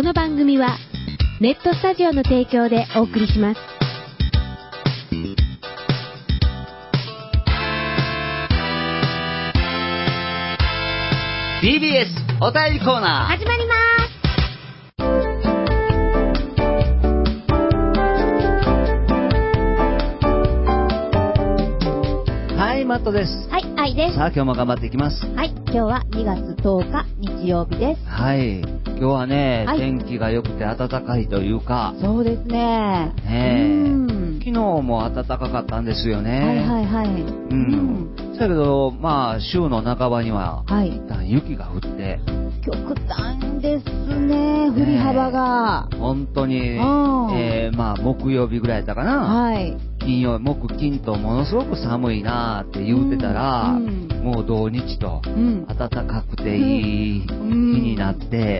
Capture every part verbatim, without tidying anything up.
の番組はネットスタジオの提供でお送りします。 ティービーエス お便りコーナー始まります。 はい、マットです。 はい、愛です。 さあ、今日も頑張っていきます。 はい、今日はにがつとおか日曜日です。 はい、今日はね、 はい、 天気が良くて暖かいというか、 そうですね。 ねえ、 うん、 昨日も暖かかったんですよね。 はいはいはい。うん。だけど、まあ、週の半ばには、 はい、 一旦雪が降って、 極端ですね、降り幅が。 ね、本当に、えー、まあ、木曜日ぐらいだったかな。 はい。 金曜、木、金とものすごく寒いなーって言うてたら、うんうん、もう土日と、暖かくていい日になって、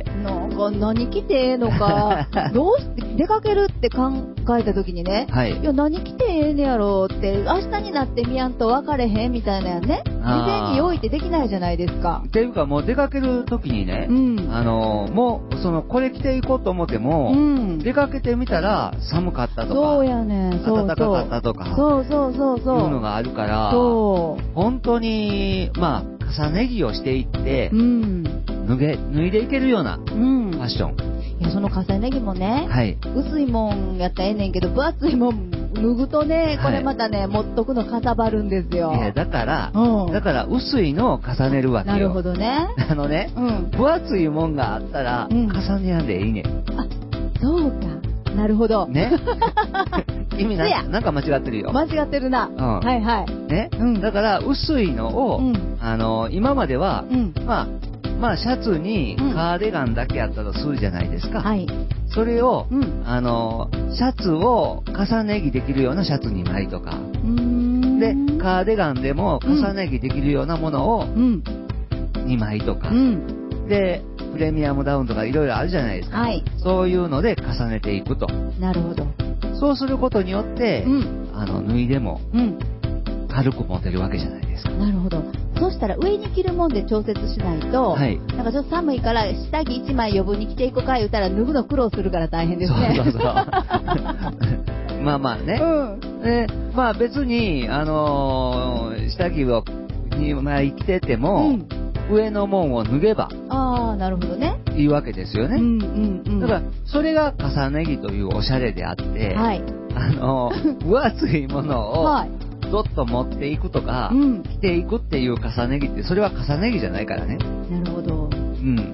うんうん、なんか何着てええのか、どうして出かけるって考えた時にね、はい、いや何着てええねやろって、明日になってみやんと分かれへんみたいなやね、事前に用意ってできないじゃないですか。 っていうかもう出かける時にね、うん、あのもうそのこれ着ていこうと思っても、うん、出かけてみたら寒かったとか、 そうやね、 暖かかったとか、 そうそうそうそう、 いうのがあるから、そう本当にまあ重ね着をしていって、うん、脱げ脱いでいけるようなファッション。うん、 いやその重ね着もね、はい、薄いもんやったらええねんけど分厚いもん脱ぐとね、これまたね、はい、持っとくのかさばるんですよ。 いやだから、うん、だから薄いのを重ねるわけよ。 なるほどね。 あのね、うん、分厚いもんがあったら、うん、重ねやんでいいね。 あ、そうか。なるほど。 ね。君ななんか間違ってるよ。 間違ってるな。うん、はいはい。 ね、うん、だから薄いのを、うん、あの今までは、うん、まあまあシャツにカーディガンだけやったとするじゃないですか。はい。それを、うん、あのシャツを重ね着できるようなシャツにまいとか。でカーディガンでも重ね着できるようなものをにまいとか。うん、でプレミアムダウンとかいろいろあるじゃないですか、はい、そういうので重ねていくと。 なるほど。 そうすることによって、うん、あの脱いでも軽く持てるわけじゃないですか。 なるほど。そしたら上に着るもんで調節しないと、はい、なんかちょっと寒いから下着いちまい余分に着ていくか言うたら脱ぐの苦労するから大変ですね。 そうそうそうまあまあね、うんでまあ別に、あのー、下着をにまい着てても、うん上のもんを脱げばああなるほどねいいわけですよね、うんうんうん、だからそれが重ね着というおしゃれであって、はい、あの分厚いものをどっと持っていくとか、はい、着ていくっていう重ね着ってそれは重ね着じゃないからね。 なるほど、うん、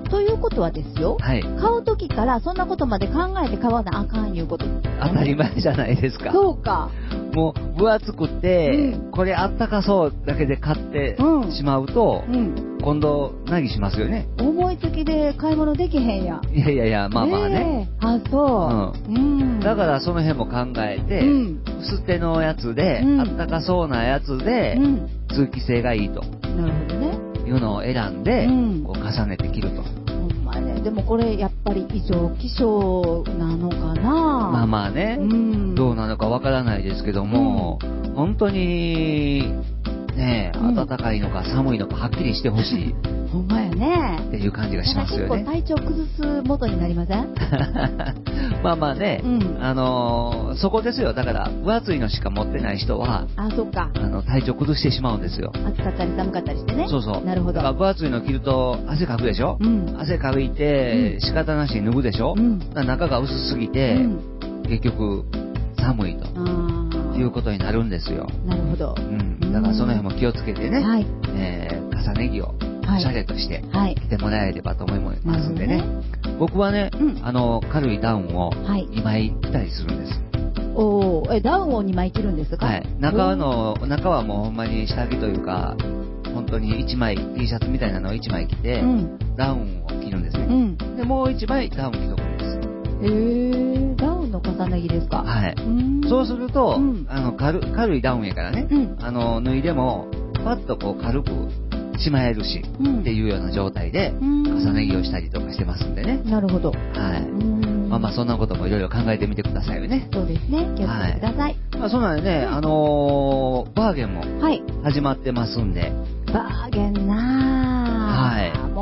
ということはですよ、はい、買う時からそんなことまで考えて買わなあかんいうこと、ね、 当たり前じゃないですか。 そうか。 もう分厚くて、うん、これあったかそうだけで買ってしまうと、うんうん、今度何しますよね。 思いつきで買い物できへんや。 いやいやいやまあまあね、 えー、あそう、うんうん、 だからその辺も考えて、うん、薄手のやつで、うん、あったかそうなやつで、うん、通気性がいいと、 なるほどね、 いうのを選んで、うん、こう重ねて着ると。 ほんまね。でもこれやっぱり異常気象なのかな。 まあまあね、うん、どうなのかわからないですけども、うん、本当にね、暖かいのか寒いのかはっきりしてほしい。 ほんまやね。 っていう感じがしますよね。 結構体調崩す元になりません？ まあまあね、うん、あのー、そこですよ。だから分厚いのしか持ってない人は、 あ、そっか。 あの体調崩してしまうんですよ。 暑かったり寒かったりしてね。 そうそう。 なるほど。 だから分厚いの着ると汗かくでしょ。うん、汗かいて、うん、仕方なしに脱ぐでしょ。うん、中が薄すぎて、うん、結局寒いと。いうことになるんですよ。 なるほど。 うん。だからその辺も気をつけてね、はい、えー、重ね着をおしゃれとして着てもらえればと思いますんでね。はい、僕はね、うん、あの軽いダウンをにまい着たりするんです。 おー、えダウンをにまい着るんですか？ はい。中の中はもうほんまに下着というか本当にいちまい T シャツみたいなのをいちまい着て、うん、ダウンを着るんですね。うん、でもういちまいダウン着とくんです。 えー、ダウンの重ね着ですか？ はい。そうすると、うん、あの 軽, 軽いダウンやからね、うん、あの脱いでもパッとこう軽くしまえるし、うん、っていうような状態で重ね着をしたりとかしてますんでね。 なるほど。はい。 まあまあそんなこともいろいろ考えてみてくださいよね。 そうですね。気をつけてください。はい、 まあそうなんでね、あのー、バーゲンも始まってますんで。 はい、バーゲンなー。はい。も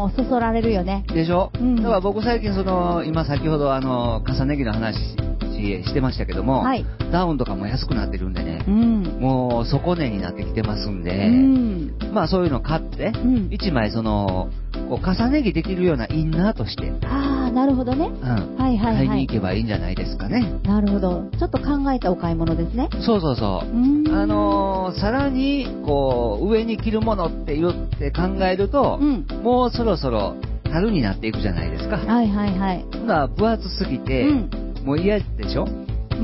もうそそられるよね。 でしょ、うん、だから僕最近その、今先ほどあの、重ね着の話してましたけども、はい、ダウンとかも安くなってるんでね、うん、もう底値になってきてますんで、うん、まあそういうの買って、うん、いちまいその、こう重ね着できるようなインナーとして。 ああ、なるほどね。 うん。はいはいはい。買いに行けばいいんじゃないですかね。 なるほど。ちょっと考えたお買い物ですね。 そうそうそう。うあのー、さらに、こう、上に着るものって言って考えると、うん、もうそろそろ春になっていくじゃないですか。 はいはいはい。 ほな、分厚すぎて、うん、もう嫌でしょ？うん。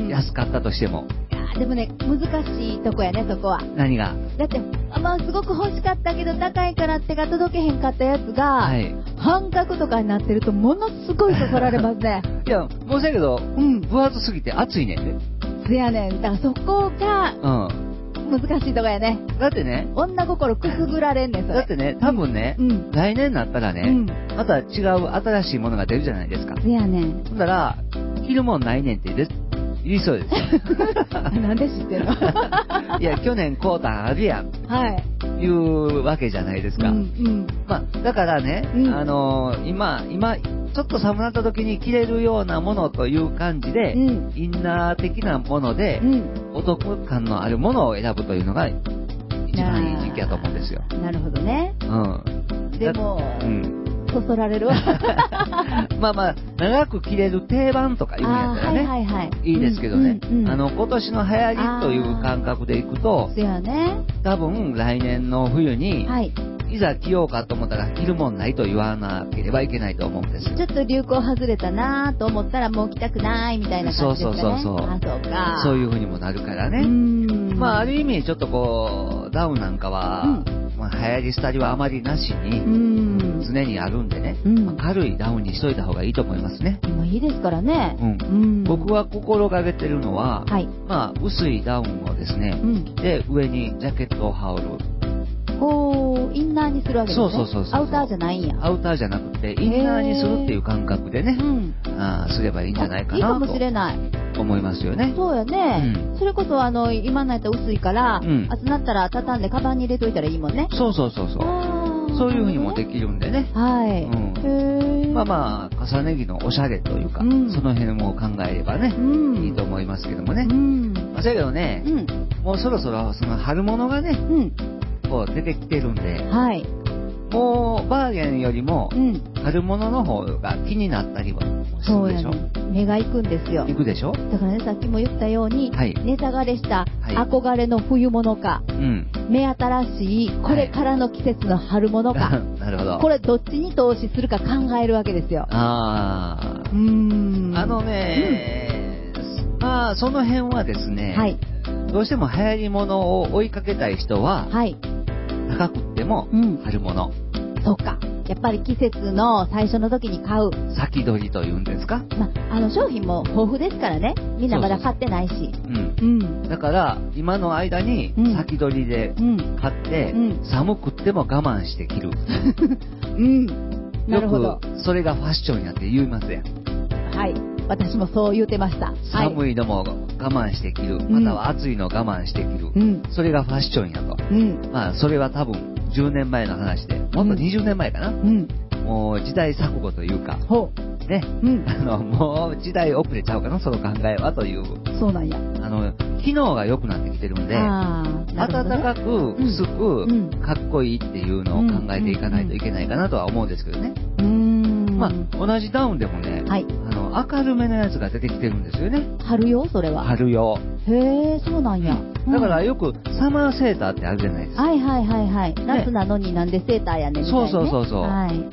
安かったとしても。 でもね、難しいとこやね、そこは。 何が？ だって、まあ、すごく欲しかったけど、高いから手が届けへんかったやつが、はい、半額とかになってると、ものすごいそそられますね。 いや、申し訳ないけど、うん、分厚すぎて熱いねんね。 せやねん。だからそこが、うん、難しいとこやね。 だってね、 女心くすぐられんねん、それ。 だってね、多分ね、うん、来年になったらね、うん、また違う新しいものが出るじゃないですか。 せやねん。 ほんだら、着るもんないねんって言う言いそうですよ。 なんで知ってるの？ いや、去年買うたんあるやん。はい。いうわけじゃないですか。うんうん、まあ、だからね、うん、あのー、今、今、ちょっと寒なった時に着れるようなものという感じで、うん、インナー的なもので、うん、お得感のあるものを選ぶというのが、一番いい時期だと思うんですよ。 なるほどね。うん。でも、うん。そそられるわ。 まあまあ、長く着れる定番とかいうのやったらね、はいはいはい、いいですけどね、うんうんうん、あの、今年の流行りという感覚でいくと、 そうやね、 多分来年の冬に、はい、いざ着ようかと思ったら着るもんないと言わなければいけないと思うんですよ。 ちょっと流行外れたなと思ったらもう着たくないみたいな感じですかね。そうそうそうそう。あ、そうか。 そういう風にもなるからね。まあ、ある意味ちょっとこう、ダウンなんかは、うん、まあ、流行り廃りはあまりなしに、常にあるんでね、うん、まあ、軽いダウンにしといた方がいいと思いますね。 今いいですからね。 うん。うん、僕は心がけてるのは、はい、まあ、薄いダウンをですね、うん、で、上にジャケットを羽織る。 こう、インナーにするわけですね。 そうそうそうそう。 アウターじゃないんや。 アウターじゃなくて、インナーにするっていう感覚でね、うん、あすればいいんじゃないかなと。いいかもしれない。思いますよね。 そうやね。うん、それこそ、あの、今のやったら薄いから、うん、暑なったら畳んでカバンに入れといたらいいもんね。 そうそうそうそう。そういう風にもできるんでね。はい。うん、へまあまあ、重ね着のおしゃれというか、うん、その辺も考えればね、うん、いいと思いますけどもね。うん、まあ、だけどね、うん、もうそろそろその春物がね、うん、こう出てきてるんで、はい、もうバーゲンよりも春物の方が気になったりはするでしょ。そうやね。 目が行くんですよ。 行くでしょ。 だからね、さっきも言ったように、はい、値下がりした憧れの冬物か、はい、目新しいこれからの季節の春物か、はい、なるほど。これどっちに投資するか考えるわけですよ。ああ、うーん。あのね、うん、まあその辺はですね、はい、どうしても流行り物を追いかけたい人は、はい、高くっても春物。 うん、そうか。やっぱり季節の最初の時に買う。 先取りというんですか。 まあ、あの商品も豊富ですからね。みんなまだ買ってないし。そうそうそう、うん。 うん。だから、今の間に先取りで買って、うんうん、寒くっても我慢して着る。うん。なるほど。よく、それがファッションやって言いますやん。 はい。私もそう言うてました。 寒いのも我慢して着る。または暑いのを我慢して着る。うん。それがファッションやと。うん。まあ、それは多分、じゅうねんまえの話で、もっとにじゅうねんまえかな。うん。もう時代錯誤というか、ほう。ね。うん。あの、もう時代遅れちゃうかな、その考えはという。 そうなんや。 あの、機能が良くなってきてるんで、あ暖かく、薄く、うん、かっこいいっていうのを考えていかないといけないかなとは思うんですけどね。うん。まあ、同じダウンでもね、はい。あの、明るめのやつが出てきてるんですよね。 春用それは。 春用。 へえ、そうなんや。 だからよくサマーセーターってあるじゃないですか。 はいはいはいはい。夏なのになんでセーターやねんみたいな、ね。 そうそうそうそう。はい。うん。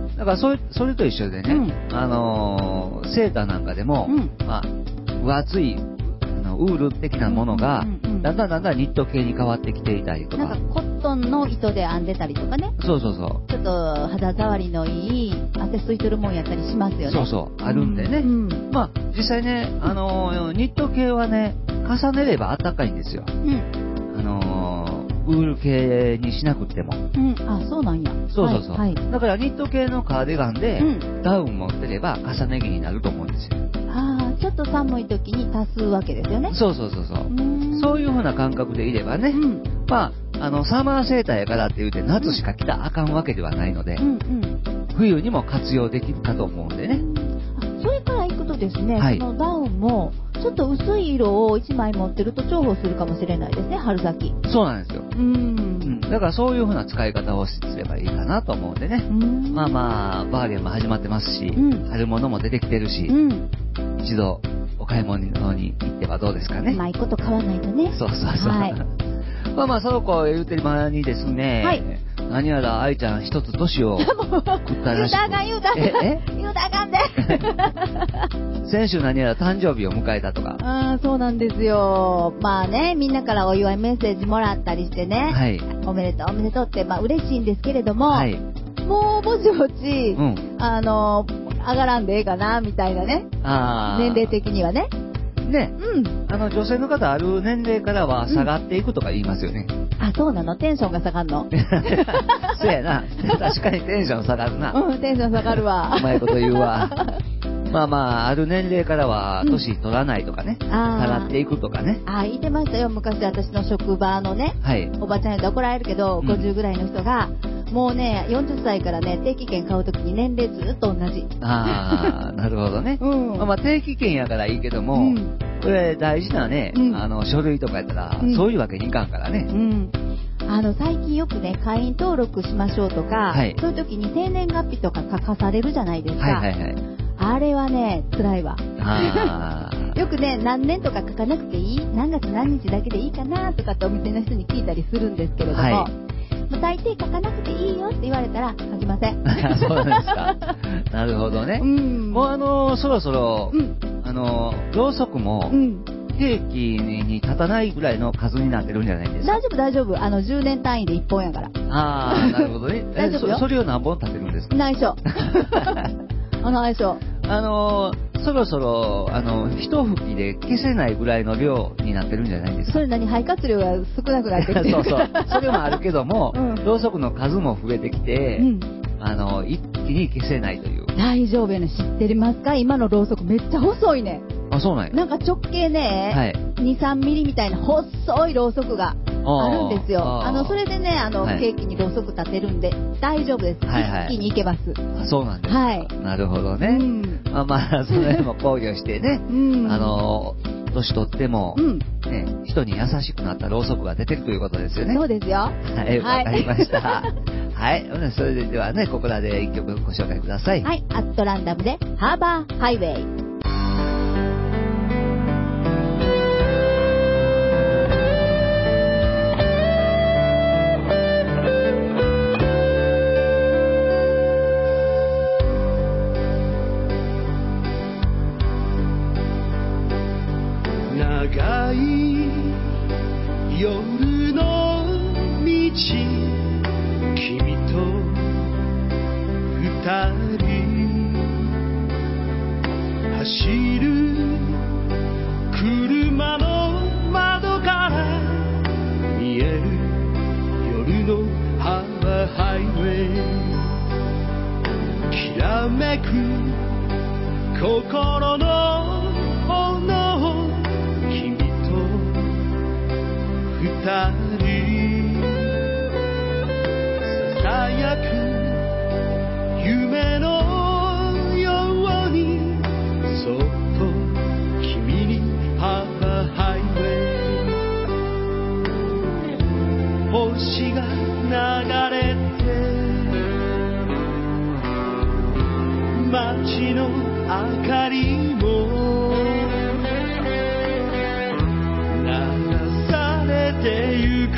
だからそれ、それと一緒でね、うん、あのー、セーターなんかでも、うん、まあ、分厚い、あの、ウール的なものが、うんうんうん、だんだんだんだんニット系に変わってきていたりとか。 なんかコットンの糸で編んでたりとかね。 そうそうそう。 ちょっと肌触りのいい、汗吸い取るもんやったりしますよね。 そうそう。あるんでね。うんうん、まあ、実際ね、あのー、ニット系はね、重ねれば暖かいんですよ。うん。あのー、ウール系にしなくっても。 うん。あ、そうなんや。 そうそうそう。はいはい、だからニット系のカーディガンで、うん、ダウン持ってれば重ね着になると思うんですよ。 ああ、ちょっと寒い時に足すわけですよね。 そうそうそうそう。うそういう風な感覚でいればね、うん、まあ、 あの、サマーセーターやからって言うて夏しか着たらあかんわけではないので、うんうん、冬にも活用できるかと思うんでね。 それからいくとですね、はい、そのダウンもちょっと薄い色をいちまい持ってると重宝するかもしれないですね、春先。 そうなんですよ。うん。だからそういう風な使い方をすればいいかなと思うんでね。うんまあまあ、バーゲンも始まってますし、うん、春物も出てきてるし、うん、一度お買い物に行ってはどうですかね。 うまいこと買わないとね。 そうそうそう。はい、まあまあ、そうこう言うてる間にですね、はい、何やら愛ちゃん一つ年を食ったらしく。 言うたがん言うたがん。え言うたがんで。 先週何やら誕生日を迎えたとか。 ああ、そうなんですよ。まあね、みんなからお祝いメッセージもらったりしてね。はい。おめでとうおめでとうって、まあ嬉しいんですけれども、はい。もうぼちぼち、うん、あの、上がらんでええかな、みたいなね。ああ。年齢的にはね。 ね、うん、あの女性の方ある年齢からは下がっていくとか言いますよね。 うん、あ、そうなの？テンションが下がるの？ そうやな。確かにテンション下がるな。 うん、テンション下がるわ。 うまいこと言うわ。まあまあ、ある年齢からは年取らないとかね、うん、下がっていくとかね。 ああ、言ってましたよ。昔私の職場のね、はい、おばちゃんやったら怒られるけど、うん、ごじゅうぐらいの人が、もうね、よんじゅっさいからね、定期券買うときに年齢ずっと同じ。 ああ、なるほどね。うん、まあまあ、定期券やからいいけども、うん、これ大事なね、うん、あの、書類とかやったら、うん、そういうわけにいかんからね。うん。 あの、最近よくね、会員登録しましょうとか、はい、そういうときに生年月日とか書かされるじゃないですか。はいはいはい。あれはね、辛いわ。あよくね、何年とか書かなくていい？何月何日だけでいいかなとかってお店の人に聞いたりするんですけれども、はい、もう大抵書かなくていいよって言われたら書きません。 そうなんですか。なるほどね。うん、もうあの、そろそろ、うん、あの、ろうそくも、うん定期に立たないぐらいの数になってるんじゃないですか。 大丈夫大丈夫。あのじゅうねん単位でいっぽんやから。 ああ、なるほどね。大丈夫よ。そ, それを何本立てるんですか。 内緒。あの内緒。 あのー、そろそろあの一吹きで消せないぐらいの量になってるんじゃないですか。 それ何肺活量が少なくなってきてる。 そうそう。それもあるけども、うん、ろうそくの数も増えてきて、うん、あの一気に消せないという。 大丈夫やね。知ってますか？今のろうそくめっちゃ細いね。 あ、そうなんや。 なんか直径ね、はい、に、さんミリみたいな細いろうそくがあるんですよ。あ, あの、それでね、あの、はい、ケーキにろうそく立てるんで、大丈夫です。はいはい、一気にいけます。 あ、そうなんですか。はい。なるほどね。うん、まあまあ、その辺も考慮してね、うん、あの、年取っても、うん、ね、人に優しくなったろうそくが出てるということですよね。 そうですよ。 はい、わかりました。はい。それではね、ここらで一曲ご紹介ください。 はい。アットランダムで、ハーバーハイウェイ。 長い夜の道、君と二人走る車の窓から見える夜のハーバーハイウェイ、きらめく心の炎、君と二人ささやく夢のように、そっと君にハーバーハイウェイ、星が流れて街の明かりも流されてゆく。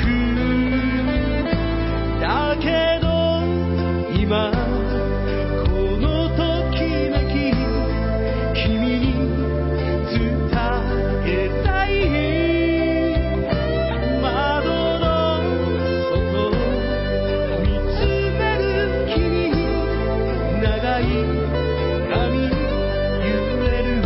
だけど今このときめき、君に伝えたい。窓の外見つめる君、長い髪揺れる。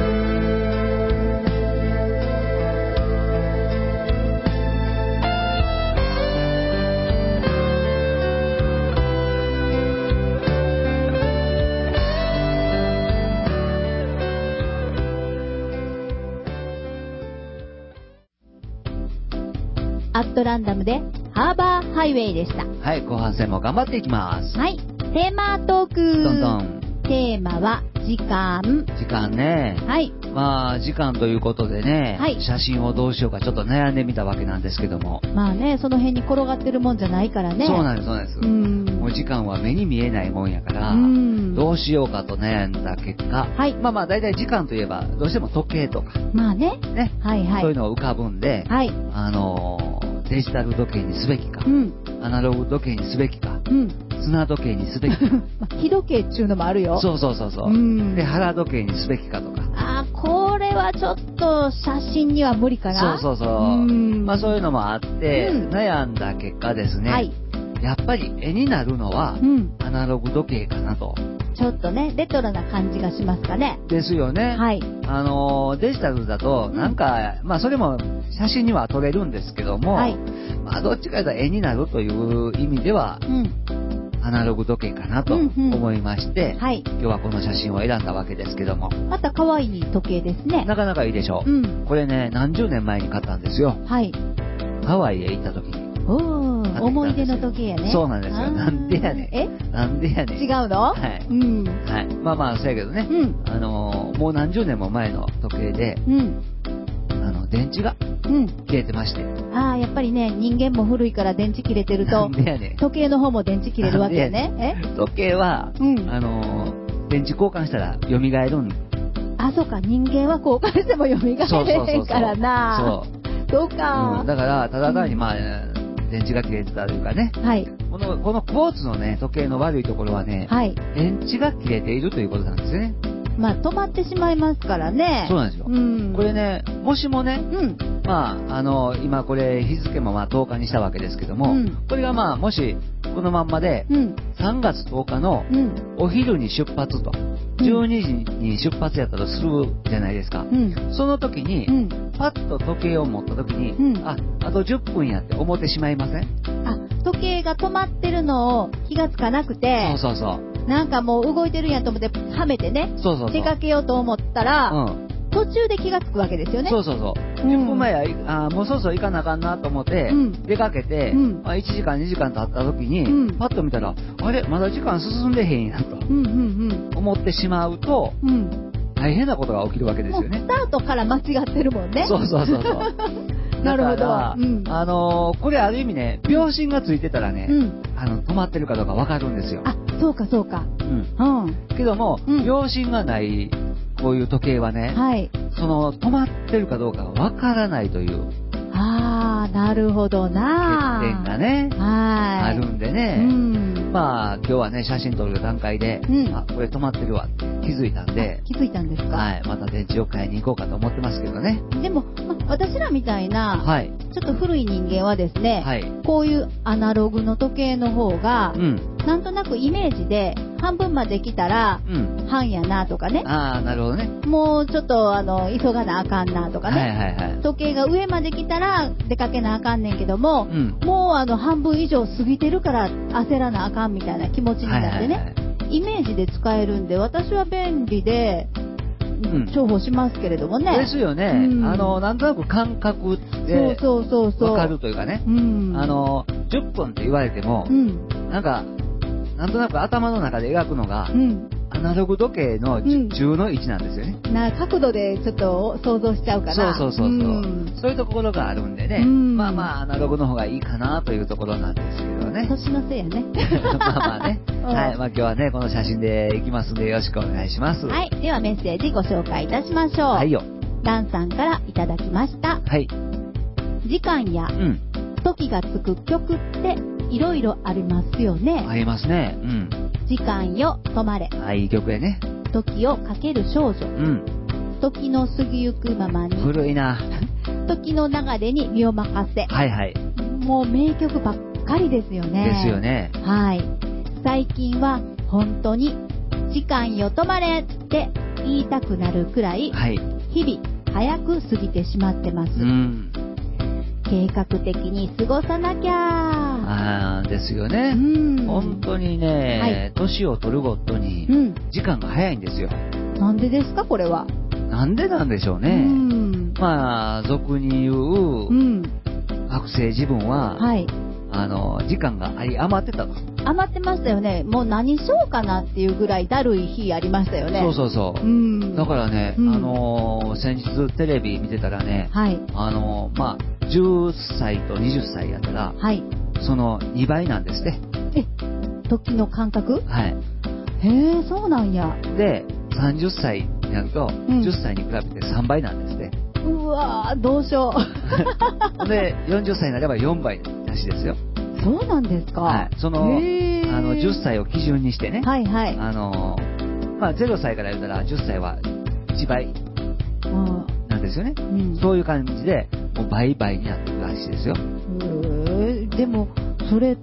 アットランダムでハーバーハイウェイでした。 はい、後半戦も頑張っていきます。 はい、テーマトーク。 どんどん。 テーマは時間。 時間ね。 はい。 まあ、時間ということでね、はい、写真をどうしようかちょっと悩んでみたわけなんですけども。 まあね、その辺に転がってるもんじゃないからね。 そうなんです、そうなんです。うん。もう時間は目に見えないもんやから、うん、どうしようかと悩んだ結果、はい、まあまあ、大体時間といえば、どうしても時計とか。 まあね。 ね。はいはい。そういうのを浮かぶんで、はい。あのー、デジタル時計にすべきか、うん、アナログ時計にすべきか、うん。砂時計にすべきか。 日時計っていうのもあるよ。 そうそうそうそう。うん、で、腹時計にすべきかとか。 ああ、これはちょっと写真には無理かな。 そうそうそう。うん、まあそういうのもあって、うん、悩んだ結果ですね。はい。やっぱり絵になるのは、うん、アナログ時計かなと。 ちょっとね、レトロな感じがしますかね。 ですよね。はい。あの、デジタルだと、なんか、うん、まあそれも写真には撮れるんですけども、はい。まあどっちかというと絵になるという意味では、うん。アナログ時計かなと思いまして、うんうん、はい、今日はこの写真を選んだわけですけども。 また可愛い時計ですね。 なかなかいいでしょう。うん、これね、何十年前に買ったんですよ。はい。ハワイへ行った時に。 おー、思い出の時計やね。 そうなんですよ。なんでやねん。 えなんでやねん。 違うの？ はい。うん。はい。まあまあ、そうやけどね。うん。あのー、もう何十年も前の時計で、うん。あの、電池が、うん。切れてまして。 ああ、やっぱりね、人間も古いから電池切れてると、ね、時計の方も電池切れるわけよね。 え時計は、うん、あのー、電池交換したら蘇るん。 あ、そうか、人間は交換しても蘇れへんからな。そう。そうか、 うん。だから、ただ単にまあ、うん、電池が切れてたというかね。はい。この、このクォーツのね、時計の悪いところはね、はい。電池が切れているということなんですよね。 まあ、止まってしまいますからね。 そうなんですよ。うん、これね、もしもね、うん、まあ、あの、今これ日付もまあとおかにしたわけですけども、うん、これがまあ、もし、このまんまで、うん、さんがつとおかのお昼に出発と、じゅうにじに出発やったとするじゃないですか。うん、その時に、うん、パッと時計を持った時に、うん、あ、あとじゅっぷんやって思ってしまいません？ あ、時計が止まってるのを気がつかなくて、そうそうそう。なんかもう動いてるんやと思ってはめてね、そうそうそう、出かけようと思ったら、うん、途中で気がつくわけですよね。 そうそうそう。じゅっぷんまえや、あもうそろそろ行かなあかんなと思って、うん、出かけて、うん、まあ、いちじかんにじかん経った時に、うん、パッと見たら、あれまだ時間進んでへんやと、うんうんうん、思ってしまうと、うん、大変なことが起きるわけですよね。 もうスタートから間違ってるもんね。 そうそうそうそう。なるほど。うん、あのー、これある意味ね、秒針がついてたらね、うん、あの止まってるかどうかわかるんですよ。 あ、そうかそうか。うん。 うん。けども、うん、秒針がないこういう時計はね、はい、その止まってるかどうかわからないという。 ああ、なるほどな。 欠点がね、はい、あるんでね。うん、まあ今日はね写真撮る段階で、うん、あこれ止まってるわって気づいたんで。 気づいたんですか。 はい。また電池を買いに行こうかと思ってますけどね。 でも、ま、私らみたいな、はい、ちょっと古い人間はですね、はい、こういうアナログの時計の方が、うん、なんとなくイメージで半分まで来たら、うん、半やなとかね。 ああ、なるほどね。 もうちょっとあの急がなあかんなとかね。はいはいはい、時計が上まで来たら出かけなあかんねんけども、うん、もうあの半分以上過ぎてるから焦らなあかんみたいな気持ちになってね、はいはいはい、イメージで使えるんで私は便利で、うん、重宝しますけれどもね。 ですよね。うん、あのなんとなく感覚で分かるというかね。うん、あのじゅっぷんって言われても、うん、なんかなんとなく頭の中で描くのが、うん、アナログ時計のじゅうのいちなんですよね。 な角度でちょっと想像しちゃうかな。 そうそうそうそう、うん、そういうところがあるんでね、うん、まあまあアナログの方がいいかなというところなんですけどね。 年のせいやね。 まあまあね。はい、まあ今日はねこの写真でいきますんでよろしくお願いします。 はい、ではメッセージご紹介いたしましょう。はいよ。ランさんからいただきました。はい。時間や、うん、時がつく曲っていろいろありますよね。 ありますね。うん。 時間よ止まれ。 あ、いい曲やね。 時をかける少女。うん。時の過ぎゆくままに。 古いな。 時の流れに身を任せ。はいはい。もう名曲ばっかりですよね。 ですよね。 はい。最近は本当に時間よ止まれって言いたくなるくらい、はい、日々早く過ぎてしまってます。うん。計画的に過ごさなきゃ。 ああ、ですよね。うん、本当にね、年、はい、を取るごとに時間が早いんですよ。 なんでですかこれは。 なんでなんでしょうね。うん、まあ俗に言う、うん、学生自分は、はい、 あの、時間があり余ってたと。 余ってましたよね。もう何しようかなっていうぐらいだるい日ありましたよね。 そうそうそう。うん、だからね、うん、あのー、先日テレビ見てたらね、はい、あのー、まあ、じゅっさいとはたちやったら、はい、そのにばいなんですね。 え、時の感覚？ はい。 へえ、そうなんや。 で、さんじゅっさいになると、うん、じゅっさいに比べてさんばいなんですね。 うわー、どうしよう。で、よんじゅっさいになればよんばいらしいですよ。 そうなんですか。 はい。その、あの、じゅっさいを基準にしてね。はいはい。あの、まあ、ゼロさいから言ったらじゅっさいはいちばいなんですよね。うん、そういう感じで、もう倍々になっていくらしいですよ。 へー、でも、それって、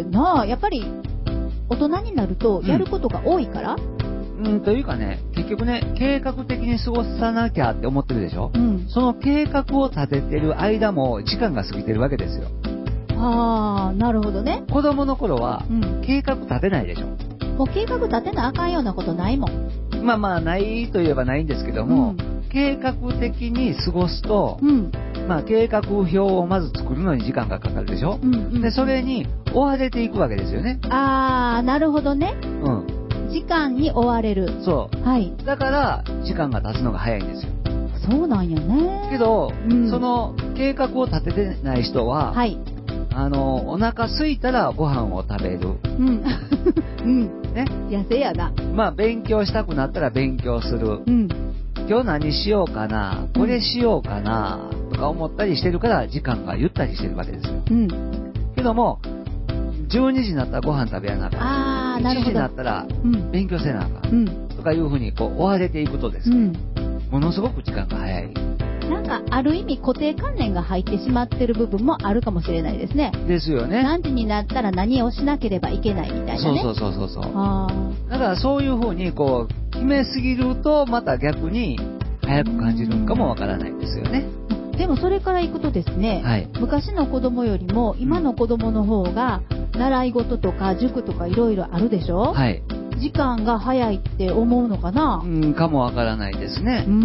なあ、やっぱり、大人になるとやることが多いから、 うん、うん、というかね、結局ね、計画的に過ごさなきゃって思ってるでしょ。うん、その計画を立ててる間も時間が過ぎてるわけですよ。 ああ、なるほどね。 子供の頃は、計画立てないでしょ。 もう計画立てなあかんようなことないもん。 まあまあ、ないといえばないんですけども、うん、計画的に過ごすと、うん、まあ、計画表をまず作るのに時間がかかるでしょ。うんうん、で、それに追われていくわけですよね。 ああ、なるほどね。うん。時間に追われる。 そう。はい。だから、時間が経つのが早いんですよ。 そうなんよね。 けど、うん、その計画を立ててない人は、はい。あの、お腹空いたらご飯を食べる。うん。うん。ね。 痩せやな。 まあ、勉強したくなったら勉強する。うん。今日何しようかな、これしようかな、とか思ったりしてるから時間がゆったりしてるわけですよ。うん。けども、じゅうにじになったらご飯食べやなあかん。ああ、なるほど。いちじになったら勉強せなあかん。うん。とかいうふうにこう追われていくとですね、うん、ものすごく時間が早い。 なんかある意味固定観念が入ってしまってる部分もあるかもしれないですね。 ですよね。 何時になったら何をしなければいけないみたいなね。 そうそうそうそうそう。あだからそういうふうにこう決めすぎるとまた逆に早く感じるのかもわからないですよね。 でもそれからいくとですね、はい、昔の子供よりも今の子供の方が習い事とか塾とかいろいろあるでしょ。はい。時間が早いって思うのかな。 うん、かもわからないですね。うん。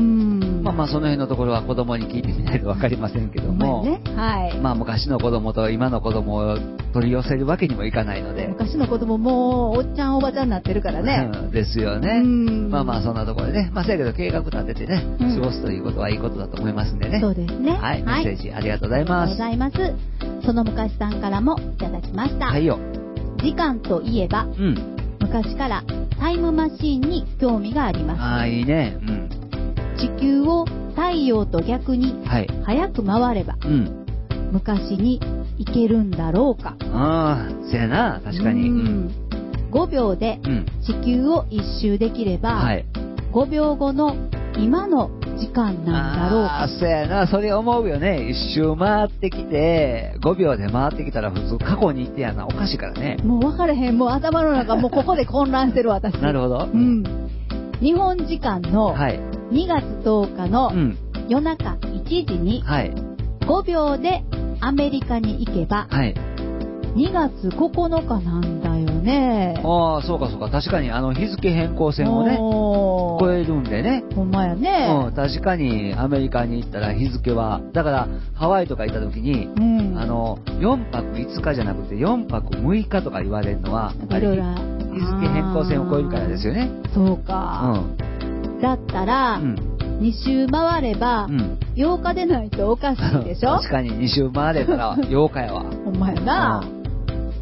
まあまあその辺のところは子供に聞いてみないとわかりませんけども。ね、はい。まあ昔の子供と今の子供を取り寄せるわけにもいかないので。 昔の子供もうおっちゃんおばちゃんになってるからね。 ですよね。うん。まあまあそんなところでね。まあせやけど計画立ててね、うん、過ごすということはいいことだと思いますんでね。 そうですね。 はい。メッセージありがとうございます。 ありがとうございます。その昔さんからもいただきました。はいよ。時間といえば、うん。昔からタイムマシーンに興味があります。 ああ、いいね。うん。 地球を太陽と逆に早く回れば、はい、うん、昔に行けるんだろうか。 ああ、せやな、確かに。うん、 ごびょうで地球を一周できれば、うん、はい、ごびょうごの今の時間なんだろうか。 ああ、そうやな、それ思うよね。一周回ってきて、ごびょうで回ってきたら普通過去に行ってやな、おかしいからね。 もう分かれへん、もう頭の中もうここで混乱してる私。 なるほど。 うん。日本時間のにがつとおかの夜中いちじにごびょうでアメリカに行けば、はい、にがつここのかなんだよね。 ああ、そうかそうか。確かにあの日付変更線をね、超えるんでね。 ほんまやね。 うん、確かにアメリカに行ったら日付は、だからハワイとか行った時に、うん、あの、よんぱくいつかじゃなくてよんぱくむいかとか言われるのは、日付変更線を超えるからですよね。 そうか。うん、だったら、うん、に周回れば、うん、ようかでないとおかしいでしょ。 確かにに周回れたらようかやわ。 ほんまやな。うん、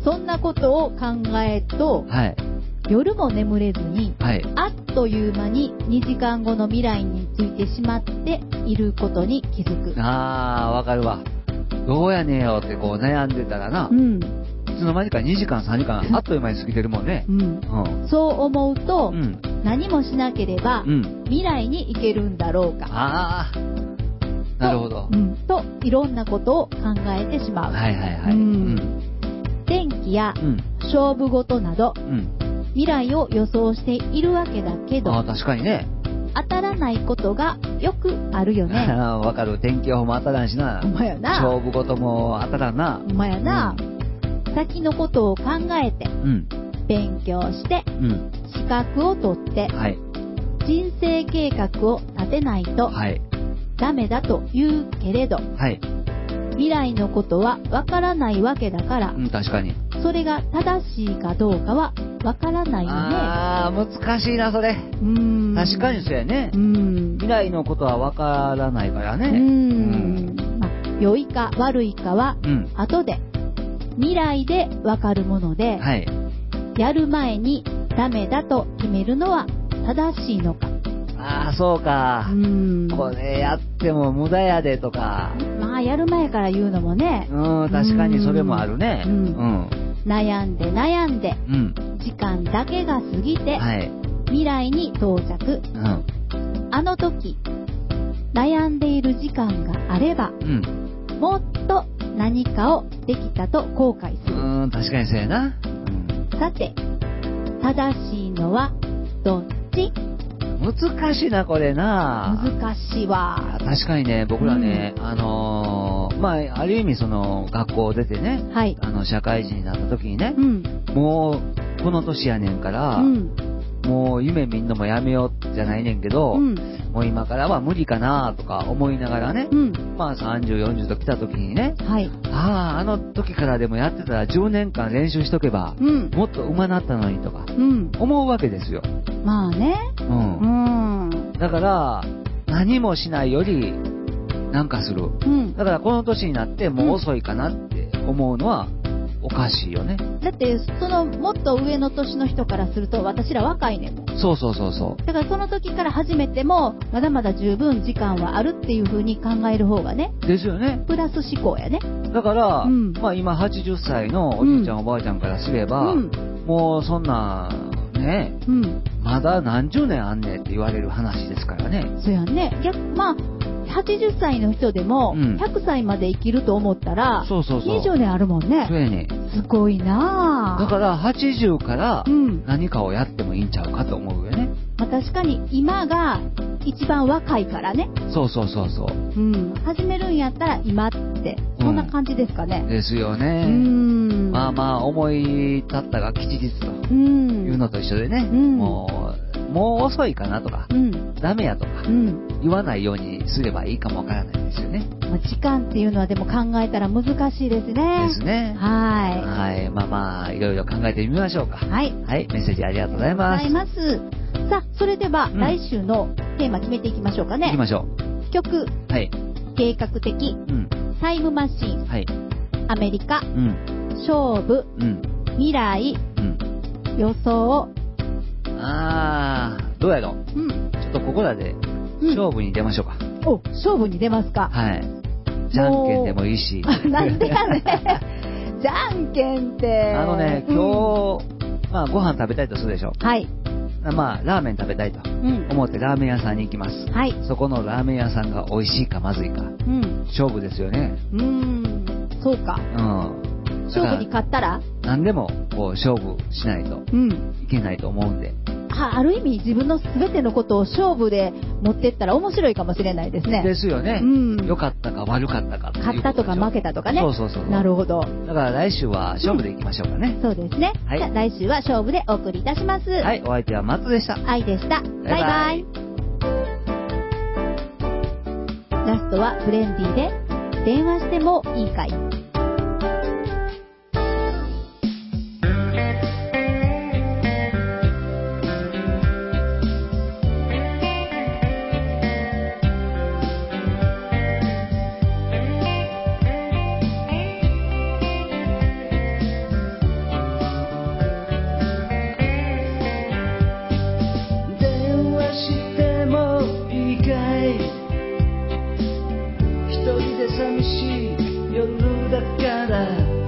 そんなことを考えると、はい、夜も眠れずに、はい、あっという間ににじかんごの未来についてしまっていることに気づく。 あー、わかるわ。どうやねんよってこう悩んでたらな、うん、いつの間にかにじかんさんじかんあっという間に過ぎてるもんね。うんうん、そう思うと、うん、何もしなければ、うん、未来に行けるんだろうか。 ああ、なるほど、 うん。といろんなことを考えてしまう。 はいはいはい。うん、 天気や勝負事など、うん、未来を予想しているわけだけど、 あ、確かにね、 当たらないことがよくあるよね。 わかる。天気予報も当たらんしな。 ほんまやな。 勝負事も当たらんな。 ほんまやな。うん、先のことを考えて、うん、勉強して、うん、資格を取って、はい、人生計画を立てないと、はい、ダメだと言うけれど、はい、 未来のことはわからないわけだから、 うん、確かに。 それが正しいかどうかはわからないよね。 あー、難しいな、それ。 うん。 確かにそうやね。 うん。 未来のことはわからないからね。 うん。うんまあ、良いか悪いかは、後で、未来でわかるもので、はい、やる前にダメだと決めるのは正しいのか。 ああ、そうか。うん。これやっても無駄やでとか。 まあ、やる前から言うのもね。 うん、確かにそれもあるね。うん。うん、 悩んで悩んで、うん、時間だけが過ぎて、はい、未来に到着。うん、あの時、悩んでいる時間があれば、うん、もっと何かをできたと後悔する。 うん、確かにそうやな。うん、 さて、正しいのはどっち？ 難しいな、これな。 難しいわ。 確かにね、僕らね、うん、あのー、まあ、ある意味その、学校を出てね、はい、あの、社会人になった時にね、うん、もう、この年やねんから、うん、もう夢見んのもやめようじゃないねんけど、うん、もう今からは無理かなとか思いながらね、うん、まあさんじゅう、よんじゅうと来た時にね、はい、ああ、あの時からでもやってたらじゅうねんかん練習しとけば、うん、もっと上手なったのにとか、うん、思うわけですよ。 まあね。うん。 うん、だから、何もしないより、なんかする。うん、だからこの年になってもう遅いかなって思うのは、おかしいよね。 だってそのもっと上の年の人からすると私ら若いねんもん。 そうそうそうそう。 だからその時から始めてもまだまだ十分時間はあるっていう風に考える方がね。 ですよね。 プラス思考やね。 だから、うん、まあ今はちじゅっさいのおじいちゃん、うん、おばあちゃんからすれば、うん、もうそんなね、うん、まだ何十年あんねんって言われる話ですからね。 そうやね。逆まあ。はちじゅっさいの人でもひゃくさいまで生きると思ったらにじゅうねんあるもんね。 そうやね。 すごいなぁ。 だからはちじゅうから何かをやってもいいんちゃうかと思うよね。 まあ、確かに今が一番若いからね。 そうそうそうそう。 うん。始めるんやったら今ってそんな感じですかね。 うん、ですよね。うん。まあまあ思い立ったが吉日というのと一緒でね。うん、もうもう遅いかなとか、うん、ダメやとか、うん、言わないようにすればいいかもわからないですよね。 時間っていうのはでも考えたら難しいですね。 ですね。 はい。 はい。まあまあ、いろいろ考えてみましょうか。 はい。 はい。メッセージありがとうございます。 ありがとうございます。さあ、それでは、うん、来週のテーマ決めていきましょうかね。 いきましょう。曲。はい。計画的。うん。タイムマシーン。はい。アメリカ。うん。勝負。うん。未来。うん。予想。 あー、どうやろう。うん。ちょっとここらで、勝負に出ましょうか。 うん、お、勝負に出ますか。 はい。じゃんけんでもいいし。 なんでやねん。じゃんけんって。 あのね、今日、うん、まあご飯食べたいとするでしょ。はい。まあ、ラーメン食べたいと思ってラーメン屋さんに行きます。はい。そこのラーメン屋さんが美味しいかまずいか。うん。勝負ですよね。 うーん。そうか。うん。勝負に勝ったら何でも、こう、勝負しないといけないと思うんで。 あ, ある意味自分の全てのことを勝負で持ってったら面白いかもしれないですね。 ですよね。うん。良かったか悪かったかっていうことでしょ。 勝ったとか負けたとかね。 そうそうそう。 なるほど。 だから来週は勝負でいきましょうかね。 うん、そうですね。はい。じゃあ来週は勝負でお送りいたします。 はい。お相手はマットでした。 愛でした。バイバイ。バイバイ。ラストはブレンディで電話してもいいかい。 寂しい夜だから